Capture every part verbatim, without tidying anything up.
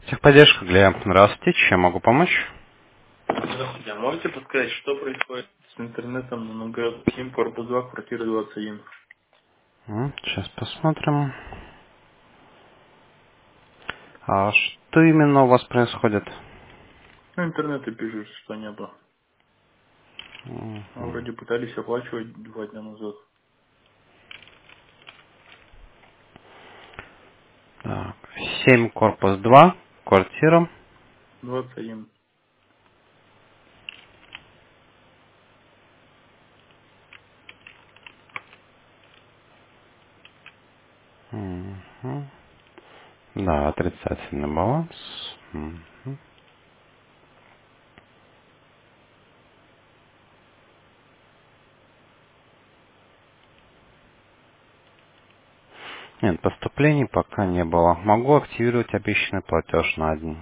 Техподдержка для здравствуйте, чем могу помочь? Здравствуйте, а можете подсказать, что происходит с интернетом на МГ семь, корпус два, квартира двадцать один? М, Сейчас посмотрим. А что именно у вас происходит? Ну, интернеты пишут, что нету. А Мгм. вроде пытались оплачивать два дня назад. Так, семь корпус два, квартира. двадцать один. Мгм. Да, отрицательный баланс. Мгм. Нет, поступлений пока не было. Могу активировать обещанный платеж на день.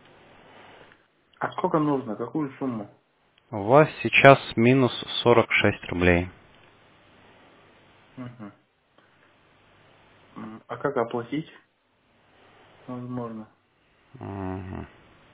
А сколько нужно? Какую сумму? У вас сейчас минус сорок шесть рублей. Мгм. М, А как оплатить? Возможно. Мгм.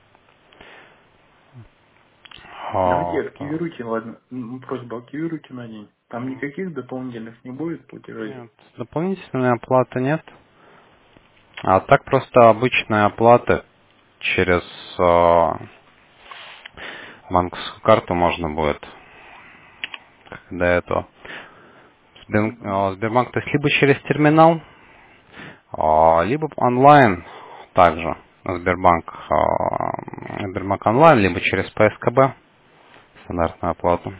Давайте А, так. активируйте, ладно. М, Просьба, активируйте на день. Там никаких дополнительных не будет платежей? Нет, дополнительной оплаты нет. А так просто обычная оплата через э, банковскую карту можно будет до этого. Сбер- Мгм. э, Сбербанк, то есть либо через терминал, а, либо онлайн также. Сбербанк, э, Сбербанк онлайн, либо через П С К Б стандартную оплату.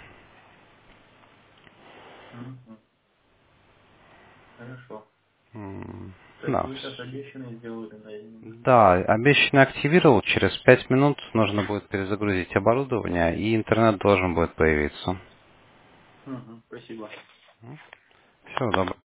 Мгм. Хорошо. М, То есть Да, вы сейчас вс- обещанные сделали на день? да, обещанный активировал, через пять минут нужно будет перезагрузить оборудование, и интернет должен будет появиться. Мгм. Спасибо. Всего доброго.